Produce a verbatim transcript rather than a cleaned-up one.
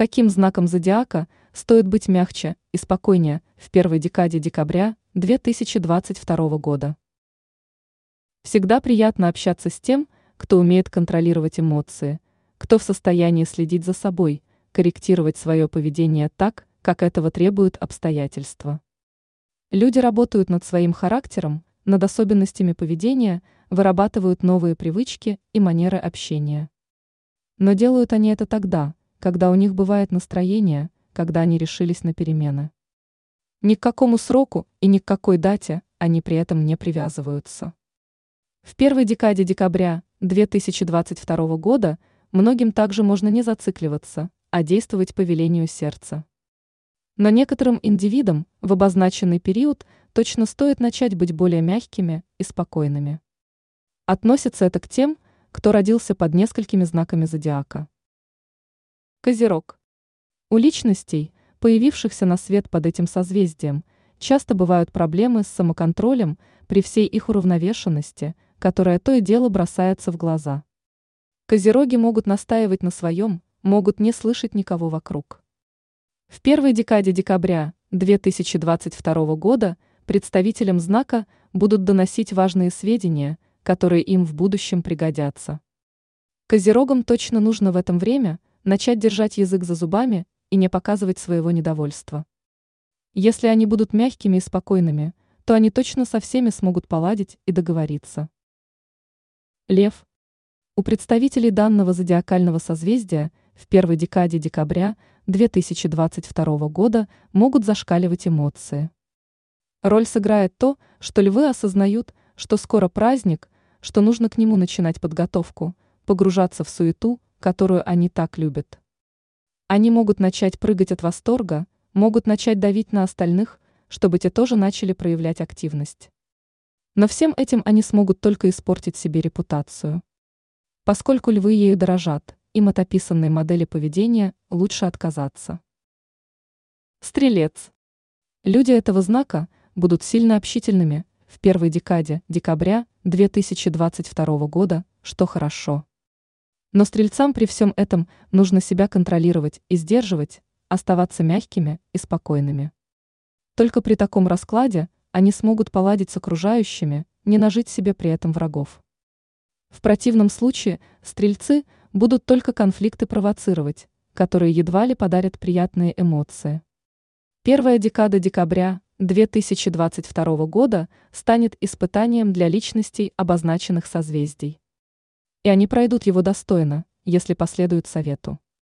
Каким знаком зодиака стоит быть мягче и спокойнее в первой декаде декабря две тысячи двадцать второго года? Всегда приятно общаться с тем, кто умеет контролировать эмоции, кто в состоянии следить за собой, корректировать свое поведение так, как этого требуют обстоятельства. Люди работают над своим характером, над особенностями поведения, вырабатывают новые привычки и манеры общения. Но делают они это тогда, когда у них бывает настроение, когда они решились на перемены. Ни к какому сроку и ни к какой дате они при этом не привязываются. В первой декаде декабря две тысячи двадцать второго года многим также можно не зацикливаться, а действовать по велению сердца. Но некоторым индивидам в обозначенный период точно стоит начать быть более мягкими и спокойными. Относится это к тем, кто родился под несколькими знаками зодиака. Козерог. У личностей, появившихся на свет под этим созвездием, часто бывают проблемы с самоконтролем при всей их уравновешенности, которая то и дело бросается в глаза. Козероги могут настаивать на своем, могут не слышать никого вокруг. В первой декаде декабря две тысячи двадцать второго года представителям знака будут доносить важные сведения, которые им в будущем пригодятся. Козерогам точно нужно в это время начать держать язык за зубами и не показывать своего недовольства. Если они будут мягкими и спокойными, то они точно со всеми смогут поладить и договориться. Лев. У представителей данного зодиакального созвездия в первой декаде декабря две тысячи двадцать второго года могут зашкаливать эмоции. Роль сыграет то, что львы осознают, что скоро праздник, что нужно к нему начинать подготовку, погружаться в суету, которую они так любят. Они могут начать прыгать от восторга, могут начать давить на остальных, чтобы те тоже начали проявлять активность. Но всем этим они смогут только испортить себе репутацию. Поскольку львы ею дорожат, им от описанной модели поведения лучше отказаться. Стрелец. Люди этого знака будут сильно общительными в первой декаде декабря две тысячи двадцать второго года, что хорошо. Но стрельцам при всем этом нужно себя контролировать и сдерживать, оставаться мягкими и спокойными. Только при таком раскладе они смогут поладить с окружающими, не нажить себе при этом врагов. В противном случае стрельцы будут только конфликты провоцировать, которые едва ли подарят приятные эмоции. Первая декада декабря две тысячи двадцать второго года станет испытанием для личностей обозначенных созвездий. И они пройдут его достойно, если последуют совету.